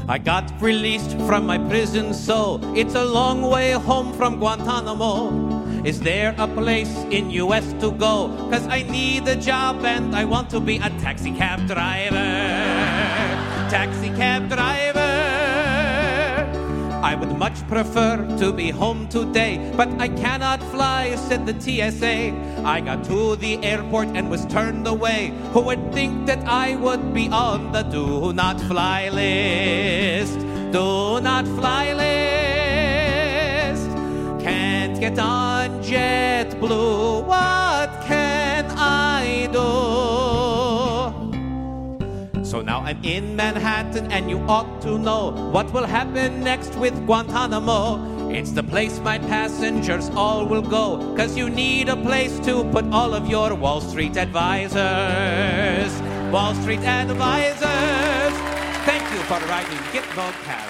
I got released from my prison, so it's a long way home from Guantanamo. Is there a place in U.S. to go? 'Cause I need a job and I want to be a taxi cab driver. Taxi cab driver. I would much prefer to be home today, but I cannot fly, said the TSA. I got to the airport and was turned away. Who would think that I would be on the do not fly list? Do not fly list. Can't get on JetBlue. What can I do? So now I'm in Manhattan and you ought to know what will happen next with Guantanamo. It's the place my passengers all will go, 'cause you need a place to put all of your Wall Street advisors. Wall Street advisors. Thank you for riding Gitmo cabs.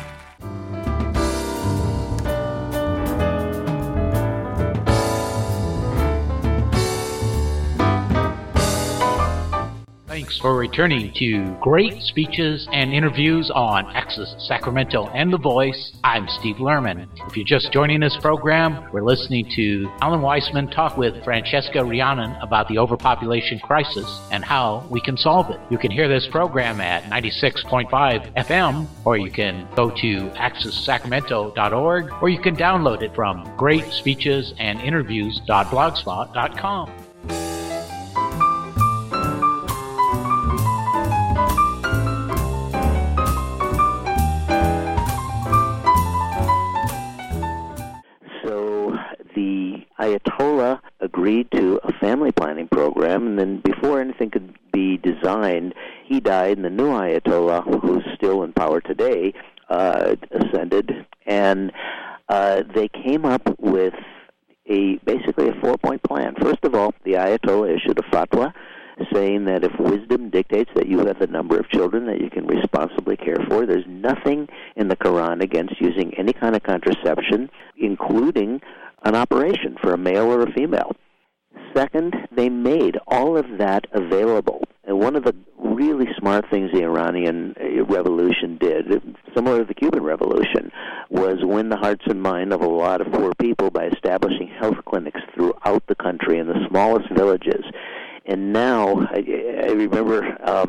Thanks for returning to Great Speeches and Interviews on Access Sacramento and The Voice. I'm Steve Lerman. If you're just joining this program, we're listening to Alan Weissman talk with Francesca Rhiannon about the overpopulation crisis and how we can solve it. You can hear this program at 96.5 FM, or you can go to accesssacramento.org, or you can download it from greatspeechesandinterviews.blogspot.com. Ayatollah agreed to a family planning program, and then before anything could be designed, he died, and the new Ayatollah, who's still in power today, ascended, and they came up with basically a 4-point plan. First of all, the Ayatollah issued a fatwa saying that if wisdom dictates that you have the number of children that you can responsibly care for, there's nothing in the Quran against using any kind of contraception, including an operation for a male or a female. Second, they made all of that available. And one of the really smart things the Iranian Revolution did, similar to the Cuban Revolution, was win the hearts and mind of a lot of poor people by establishing health clinics throughout the country in the smallest villages. And now, I remember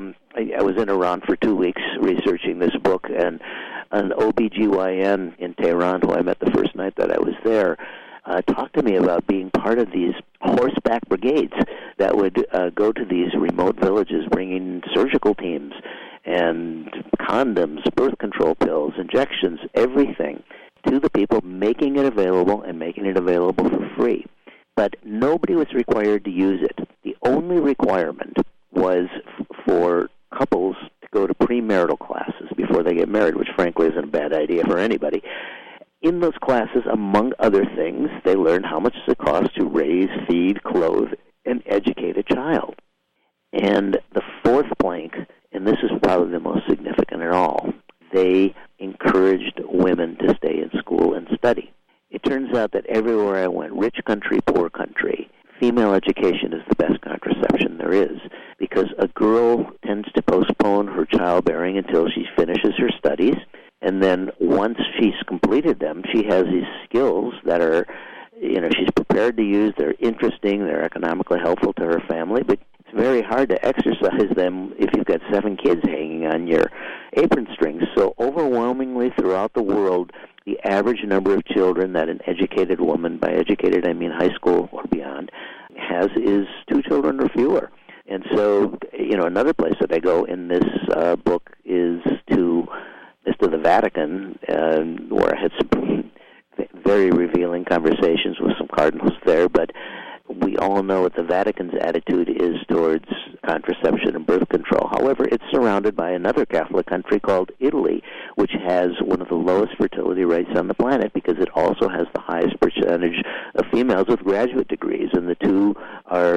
I was in Iran for 2 weeks researching this book, and an OBGYN in Tehran, who I met the first night that I was there, talked to me about being part of these horseback brigades that would go to these remote villages bringing surgical teams and condoms, birth control pills, injections, everything to the people, making it available and making it available for free. But nobody was required to use it. The only requirement was for couples to go to premarital classes before they get married, which frankly isn't a bad idea for anybody. In those classes, among other things, they learned how much it costs to raise, feed, clothe, and educate a child. And the fourth plank, and this is probably the most significant at all, they encouraged women to stay in school and study. It turns out that everywhere I went, rich country, poor country, female education is the best contraception there is, because a girl tends to postpone her childbearing until she finishes her studies. And then once she's completed them, she has these skills that are, she's prepared to use. They're interesting. They're economically helpful to her family. But it's very hard to exercise them if you've got 7 kids hanging on your apron strings. So overwhelmingly throughout the world, the average number of children that an educated woman, by educated I mean high school or beyond, has is 2 children or fewer. And so, another place that I go in this book is to the Vatican, where I had some very revealing conversations with some cardinals there, but we all know what the Vatican's attitude is towards contraception and birth control. However, it's surrounded by another Catholic country called Italy, which has one of the lowest fertility rates on the planet because it also has the highest percentage of females with graduate degrees, and the two are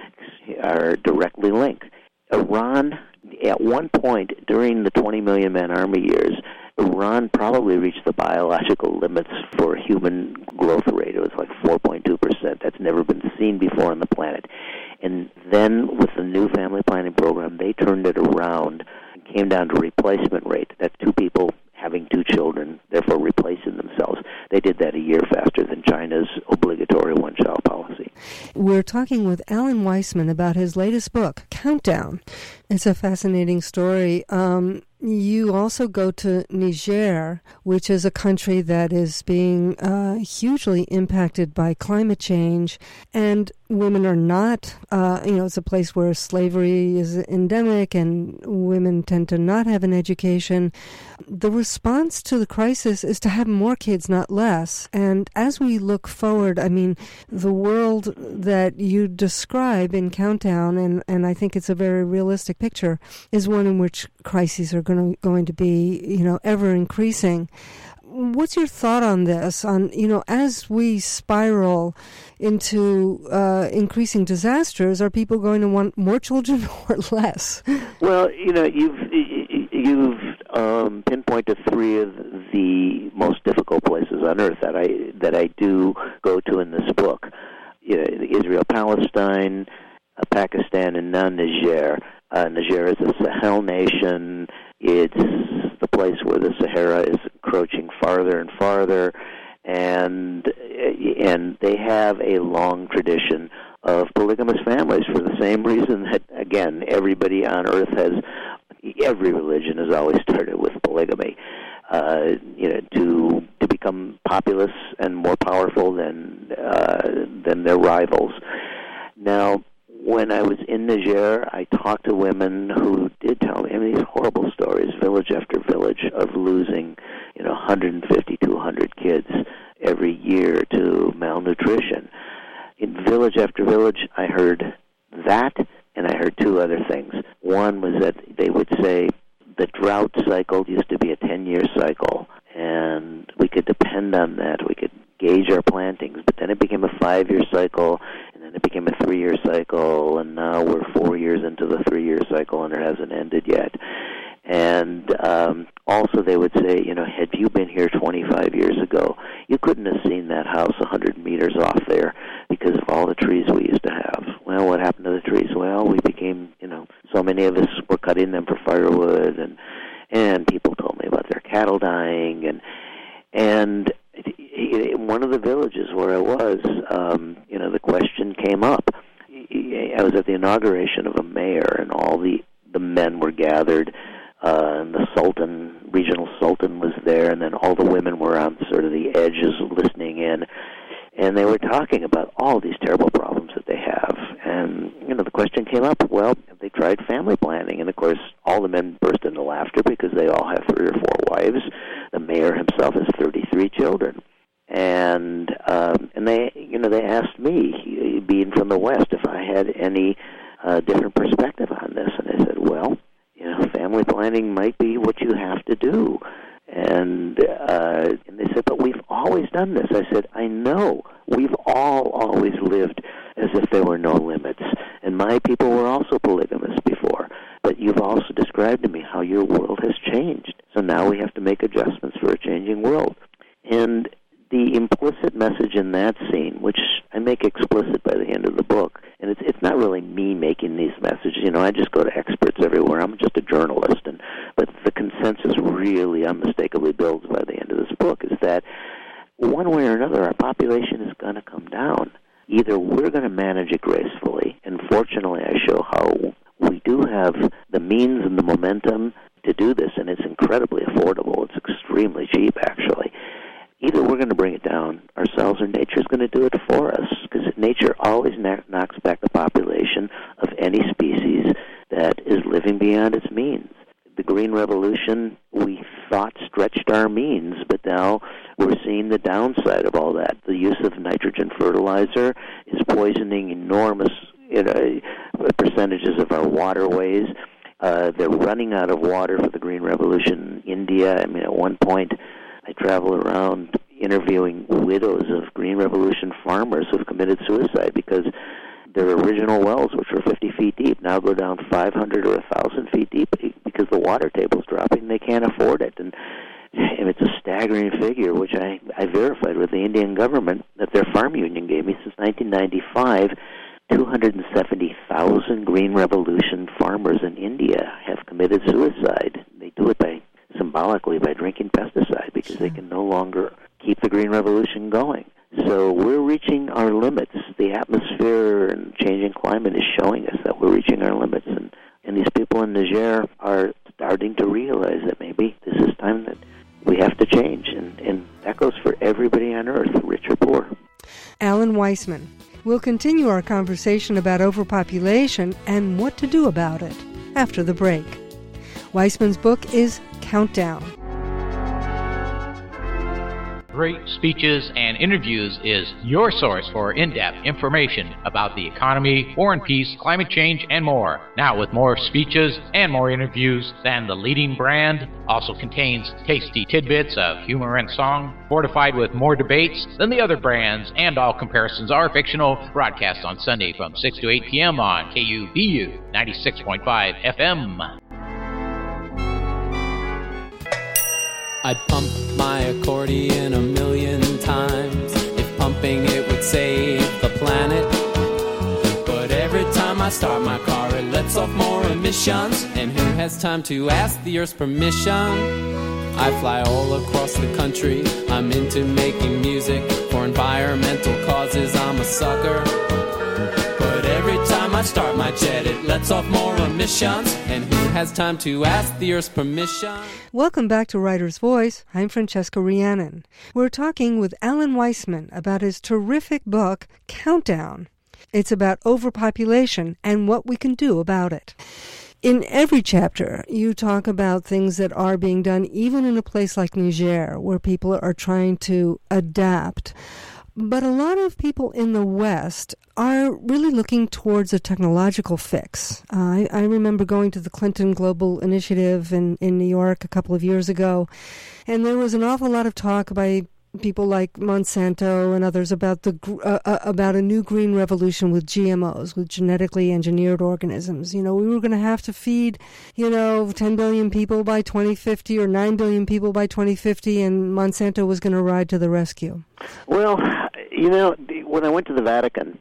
directly linked. Iran, at one point during the 20 million man army years, Iran probably reached the biological limits for human growth rate. It was like 4.2%. That's never been seen before on the planet. And then with the new family planning program, they turned it around and came down to replacement rate. That's two people having two children, therefore replacing themselves. They did that a year faster than China's obligatory one-child policy. We're talking with Alan Weisman about his latest book, Countdown. It's a fascinating story. You also go to Niger, which is a country that is being hugely impacted by climate change, and women are not, it's a place where slavery is endemic and women tend to not have an education. The response to the crisis is to have more kids, not less. And as we look forward, I mean, the world that you describe in Countdown, and I think it's a very realistic picture, is one in which crises are going to be, ever increasing. What's your thought on this? On, as we spiral into increasing disasters, are people going to want more children or less? Well, you've pinpointed three of the most difficult places on earth that I do go to in this book. Israel, Palestine, Pakistan, and now Niger. Niger is a Sahel nation. It's the place where the Sahara is encroaching farther and farther, and they have a long tradition of polygamous families for the same reason that, again, everybody on earth every religion has always started with polygamy, to become populous and more powerful than their rivals. Now, when I was in Niger, I talked to women who did tell me these horrible stories, village after village, of losing 150, 200 kids every year to malnutrition. In village after village, I heard that, and I heard two other things. One was that they would say the drought cycle used to be a 10-year cycle, and we could depend on that. We could gauge our plantings, but then it became a 5-year cycle, and then it became a 3-year cycle, and now we're 4 years into the 3-year cycle, and it hasn't ended yet. And also they would say, had you been here 25 years ago, you couldn't have seen that house 100 meters off there because of all the trees we used to have. Well, what happened to the trees? Well, we became, so many of us were cutting them for firewood, and people told me about their cattle dying, and in one of the villages where I was, the question came up. I was at the inauguration of a mayor, and all the men were gathered, and the regional sultan was there, and then all the women were on sort of the edges listening in, and they were talking about all these terrible problems that they have. And, the question came up, well, have they tried family planning? And, of course, all the men burst into laughter because they all have 3 or 4 wives. The mayor himself has 33 children. And they asked me, being from the West, if I had any different perspective on this. And I said, well, family planning might be what you have to do. And they said, but we've always done this. I said, I know. We've all always lived as if there were no limits. And my people were also polygamous before. But you've also described to me how your world has changed. So now we have to make adjustments for a changing world. And the implicit message in that scene, which I make explicit by the end of the book, and it's not really me making these messages. I just go to experts everywhere. I'm just a journalist. But the consensus really unmistakably builds by the end of this book is that one way or another, our population is going to come down. Either we're going to manage it gracefully, and fortunately I show how we do have the means and the momentum to do this, and it's incredibly affordable. It's extremely cheap, actually. Either we're going to bring it down ourselves or nature's going to do it for us, because nature always knocks back the population of any species that is living beyond its means. The Green Revolution, we thought, stretched our means, but now we're seeing the downside of all that. The use of nitrogen fertilizer is poisoning enormous percentages of our waterways. They're running out of water for the Green Revolution in India. I mean, at one point, I travel around interviewing widows of Green Revolution farmers who've committed suicide because their original wells, which were 50 feet deep, now go down 500 or 1,000 feet deep because the water table's dropping and they can't afford it. And it's a staggering figure, which I verified with the Indian government that their farm union gave me since 1995. 270,000 Green Revolution farmers in India have committed suicide. They do it symbolically by drinking pesticide because they can no longer keep the Green Revolution going. So we're reaching our limits. The atmosphere and changing climate is showing us that we're reaching our limits. And these people in Niger are starting to realize that maybe this is time that we have to change. And that goes for everybody on Earth, rich or poor. Alan Weisman. We'll continue our conversation about overpopulation and what to do about it after the break. Weisman's book is Countdown. Great Speeches and Interviews is your source for in-depth information about the economy, war and peace, climate change, and more. Now with more speeches and more interviews than the leading brand, also contains tasty tidbits of humor and song, fortified with more debates than the other brands, and all comparisons are fictional. Broadcast on Sunday from 6 to 8 p.m. on KUBU 96.5 FM. I'd pump my accordion 1,000,000 times if pumping it would save the planet. But every time I start my car, it lets off more emissions. And who has time to ask the Earth's permission? I fly all across the country. I'm into making music for environmental causes. I'm a sucker. But every time I start my jet, it lets off more emissions. And who has time to ask the Earth's permission? Welcome back to Writer's Voice. I'm Francesca Rhiannon. We're talking with Alan Weisman about his terrific book, Countdown. It's about overpopulation and what we can do about it. In every chapter, you talk about things that are being done even in a place like Niger, where people are trying to adapt. But a lot of people in the West are really looking towards a technological fix. I remember going to the Clinton Global Initiative in New York a couple of years ago, and there was an awful lot of talk by people like Monsanto and others about about a new green revolution with GMOs, with genetically engineered organisms. You know, we were going to have to feed, 10 billion people by 2050 or 9 billion people by 2050, and Monsanto was going to ride to the rescue. Well, when I went to the Vatican,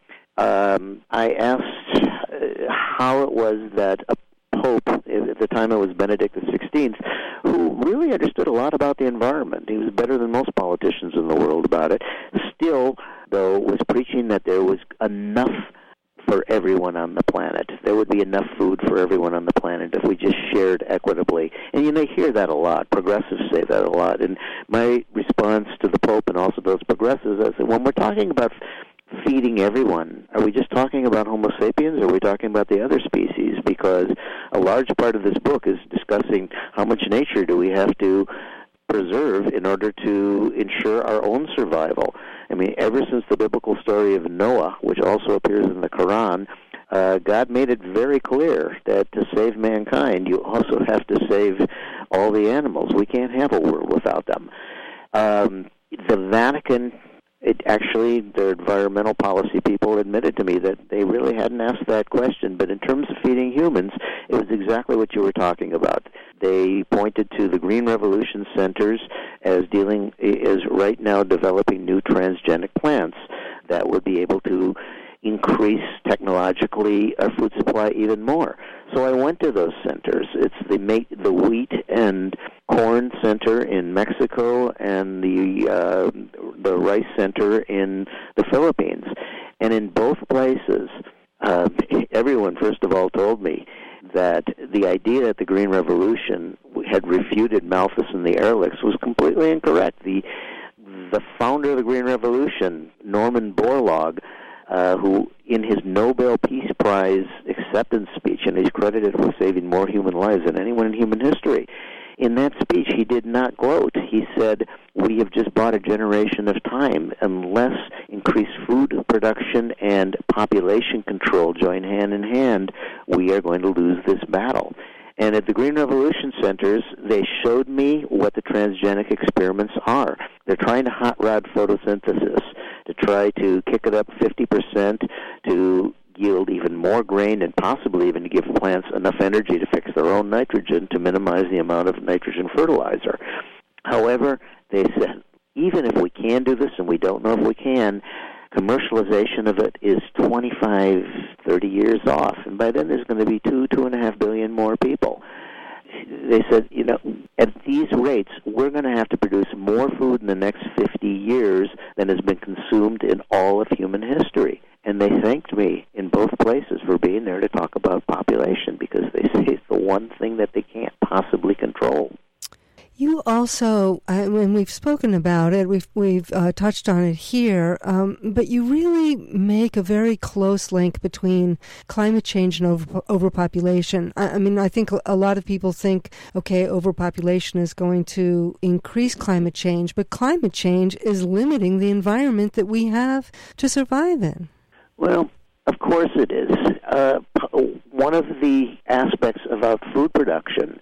I asked how it was that a Pope, at the time it was Benedict XVI, who really understood a lot about the environment. He was better than most politicians in the world about it. Still, though, was preaching that there was enough for everyone on the planet. There would be enough food for everyone on the planet if we just shared equitably. And you may hear that a lot. Progressives say that a lot. And my response to the Pope and also those progressives is that when we're talking about feeding everyone, are we just talking about Homo sapiens, or are we talking about the other species? Because a large part of this book is discussing how much nature do we have to preserve in order to ensure our own survival. I mean, ever since the biblical story of Noah, which also appears in the Quran, God made it very clear that to save mankind, you also have to save all the animals. We can't have a world without them. The Vatican, their environmental policy people admitted to me that they really hadn't asked that question. But in terms of feeding humans, it was exactly what you were talking about. They pointed to the Green Revolution centers as right now developing new transgenic plants that would be able to increase technologically our food supply even more. So I went to those centers. It's the wheat and corn center in Mexico and the rice center in the Philippines. And in both places, everyone, first of all, told me that the idea that the Green Revolution had refuted Malthus and the Ehrlichs was completely incorrect. The founder of the Green Revolution, Norman Borlaug, who in his Nobel Peace Prize acceptance speech, and he's credited with saving more human lives than anyone in human history, in that speech he did not gloat. He said, we have just bought a generation of time. Unless increased food production and population control join hand in hand, we are going to lose this battle. And at the Green Revolution centers, they showed me what the transgenic experiments are. They're trying to hot rod photosynthesis to try to kick it up 50% to yield even more grain and possibly even to give plants enough energy to fix their own nitrogen to minimize the amount of nitrogen fertilizer. However, they said, even if we can do this, and we don't know if we can, commercialization of it is 25, 30 years off, and by then there's going to be 2.5 billion more people. They said, at these rates, we're going to have to produce more food in the next 50 years than has been consumed in all of human history. And they thanked me in both places for being there to talk about population, because they say it's the one thing that they can't possibly control. You also, when we've spoken about it, we've touched on it here, but you really make a very close link between climate change and overpopulation. I think a lot of people think, okay, overpopulation is going to increase climate change, but climate change is limiting the environment that we have to survive in. Well, of course it is. One of the aspects about food production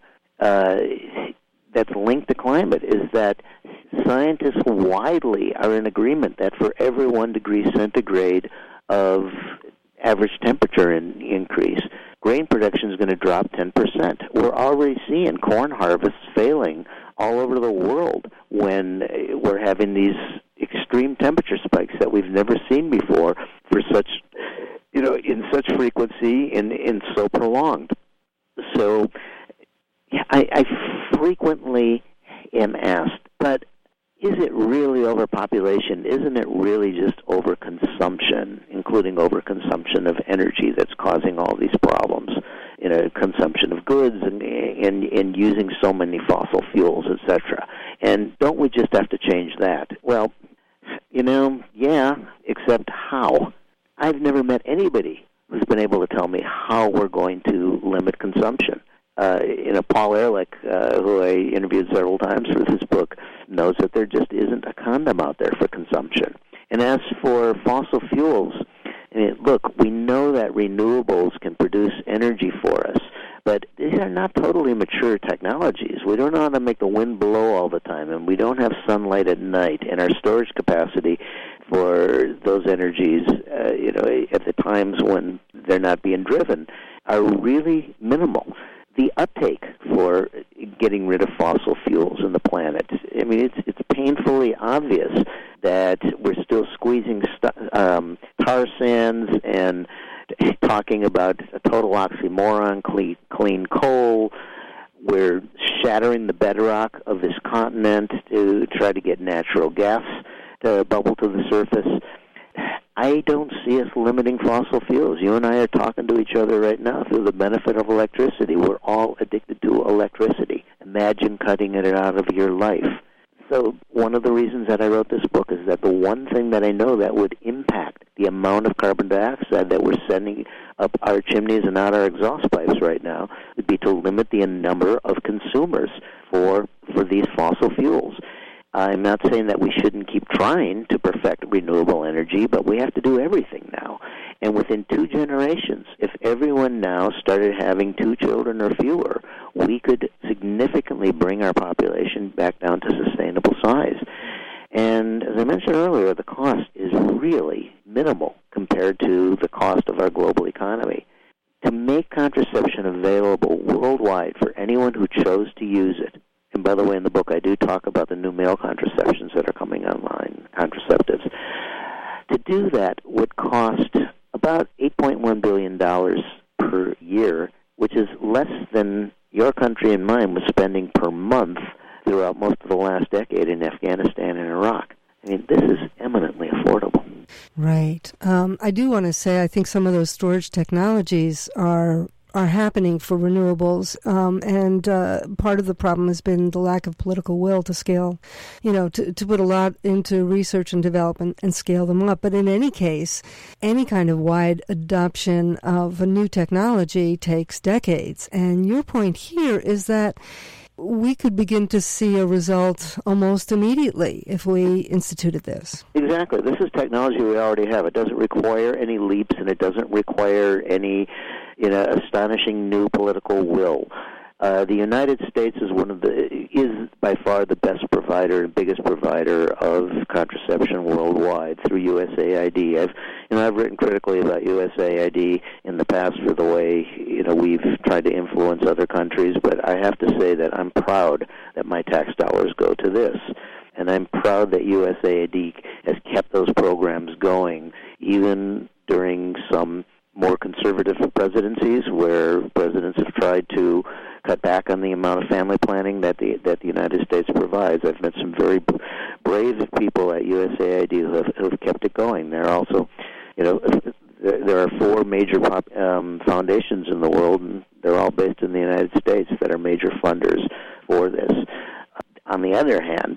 that's linked to climate is that scientists widely are in agreement that for every 1 degree centigrade of average temperature increase, grain production is going to drop 10%. We're already seeing corn harvests failing all over the world when we're having these extreme temperature spikes that we've never seen before for such, in such frequency and so prolonged. So I frequently am asked, but is it really overpopulation? Isn't it really just overconsumption, including overconsumption of energy that's causing all these problems? Consumption of goods and using so many fossil fuels, etc. And don't we just have to change that? Well, yeah, except how? I've never met anybody who's been able to tell me how we're going to limit consumption. Paul Ehrlich, who I interviewed several times for this book, knows that there just isn't a condom out there for consumption. And as for fossil fuels, look, we know that renewables can produce energy for us, but these are not totally mature technologies. We don't know how to make the wind blow all the time, and we don't have sunlight at night, and our storage capacity for those energies, at the times when they're not being driven, are really minimal. The uptake for getting rid of fossil fuels in the planet, it's painfully obvious that we're still squeezing tar sands and talking about a total oxymoron, clean coal. We're shattering the bedrock of this continent to try to get natural gas to bubble to the surface. I don't see us limiting fossil fuels. You and I are talking to each other right now through the benefit of electricity. We're all addicted to electricity. Imagine cutting it out of your life. So one of the reasons that I wrote this book is that the one thing that I know that would impact the amount of carbon dioxide that we're sending up our chimneys and out our exhaust pipes right now would be to limit the number of consumers for these fossil fuels. I'm not saying that we shouldn't keep trying to perfect renewable energy, but we have to do everything now. And within 2 generations, if everyone now started having 2 children or fewer, we could significantly bring our population back down to sustainable size. And as I mentioned earlier, the cost is really minimal compared to the cost of our global economy. To make contraception available worldwide for anyone who chose to use it, and by the way, in the book I do talk about the new male contraceptions that are coming online, contraceptives. To do that would cost about $8.1 billion per year, which is less than your country and mine was spending per month throughout most of the last decade in Afghanistan and Iraq. This is eminently affordable. Right. I do want to say I think some of those storage technologies are happening for renewables, and part of the problem has been the lack of political will to scale, to put a lot into research and development and scale them up. But in any case, any kind of wide adoption of a new technology takes decades. And your point here is that we could begin to see a result almost immediately if we instituted this. Exactly. This is technology we already have. It doesn't require any leaps, and it doesn't require any astonishing new political will. The United States is by far the best provider and biggest provider of contraception worldwide through USAID. I've written critically about USAID in the past for the way we've tried to influence other countries, but I have to say that I'm proud that my tax dollars go to this. And I'm proud that USAID has kept those programs going, even during some more conservative presidencies where presidents have tried to cut back on the amount of family planning that the United States provides. I've met some very brave people at USAID who have kept it going. There are also, there are 4 major foundations in the world, and they're all based in the United States that are major funders for this. On the other hand,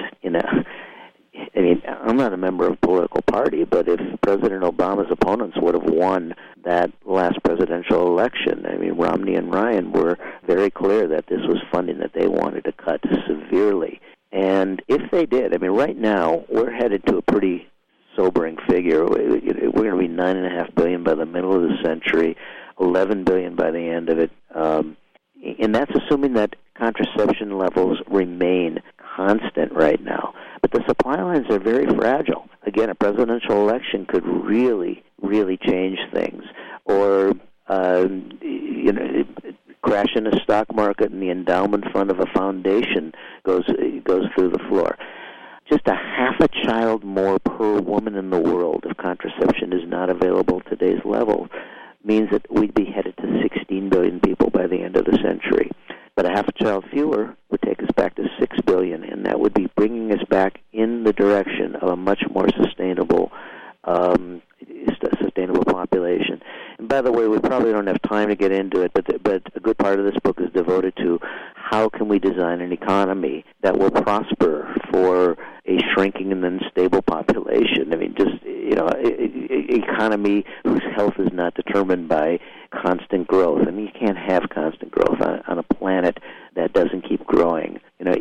I'm not a member of a political party, but if President Obama's opponents would have won that last presidential election, Romney and Ryan were very clear that this was funding that they wanted to cut severely. And if they did, right now, we're headed to a pretty sobering figure. We're going to be $9.5 billion by the middle of the century, $11 billion by the end of it. And that's assuming that contraception levels remain constant right now. But the supply lines are very fragile. Again, a presidential election could really, really change things. Or, crash in a stock market and the endowment fund of a foundation goes through the floor. Just a half a child more per woman in the world, if contraception is not available at today's level, means that we'd be headed to 16 billion people by the end of the century. But a half a child fewer would take us back to 6 billion, and that would be bringing us back in the direction of a much more sustainable population. And by the way, we probably don't have time to get into it, but a good part of this book is devoted to how can we design an economy that will prosper for a shrinking and then stable population. Economy whose health is not determined by constant growth. You can't have constant growth on a planet that doesn't keep growing.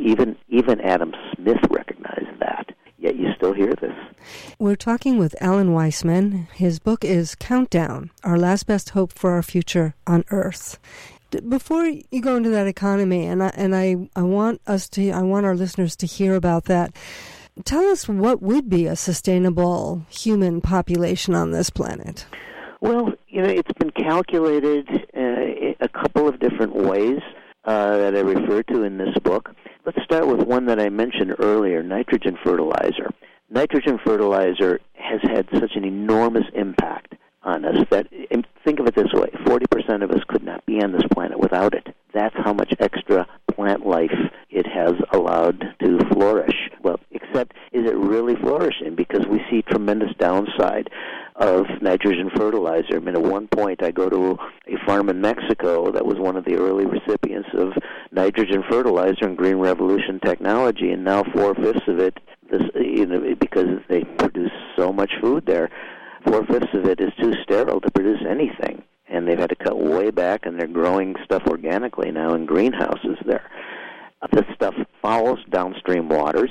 Even Adam Smith recognized that. Yet you still hear this. We're talking with Alan Weisman. His book is Countdown, Our Last Best Hope for Our Future on Earth. Before you go into that economy, and I want our listeners to hear about that. Tell us what would be a sustainable human population on this planet. Well, it's been calculated a couple of different ways that I refer to in this book. Let's start with one that I mentioned earlier, nitrogen fertilizer. Nitrogen fertilizer has had such an enormous impact on us that, think of it this way, 40% of us could not be on this planet without it. That's how much extra plant life it has allowed to flourish. Well, except, is it really flourishing? Because we see tremendous downside of nitrogen fertilizer. At one point, I go to a farm in Mexico that was one of the early recipients of nitrogen fertilizer and Green Revolution technology, and now 4/5 of it, because they produce so much food there, 4/5 of it is too sterile to produce anything. And they've had to cut way back, and they're growing stuff organically now in greenhouses there. This stuff fouls downstream waters,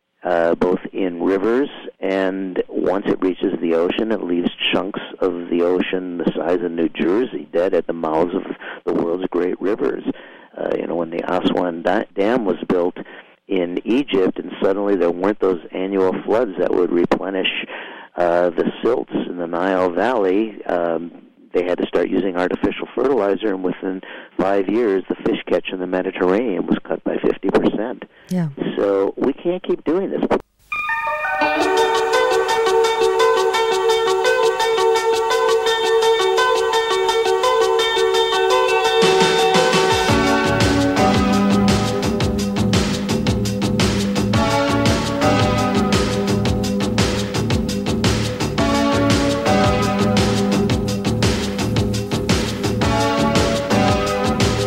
both in rivers, and once it reaches the ocean, it leaves chunks of the ocean the size of New Jersey dead at the mouths of the world's great rivers. When the Aswan Dam was built in Egypt, and suddenly there weren't those annual floods that would replenish the silts in the Nile Valley, they had to start using artificial fertilizer, and within 5 years, the fish catch in the Mediterranean was cut by 50%. Yeah. So we can't keep doing this.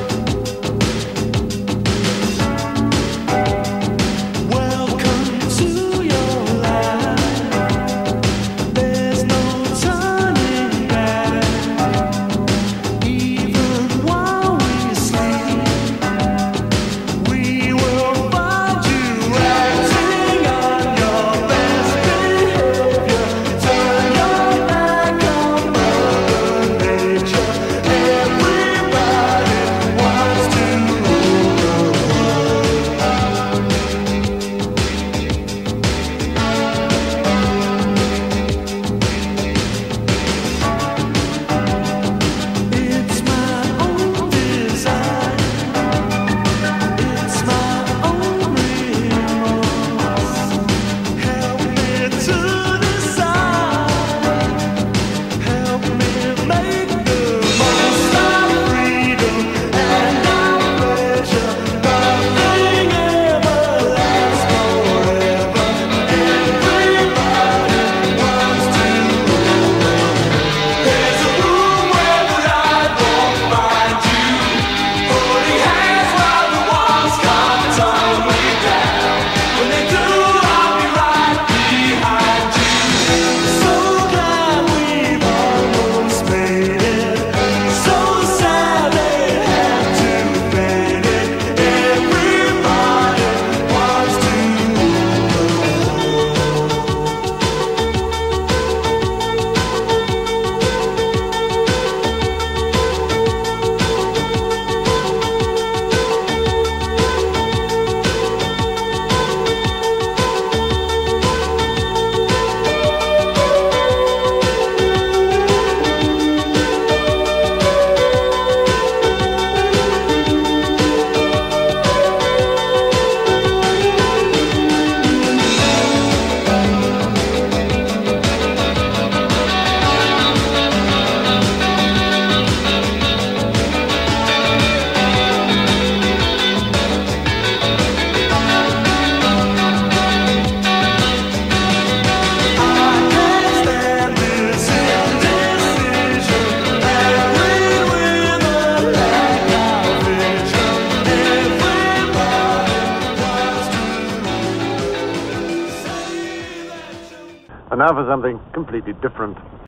Welcome to And now for something completely different.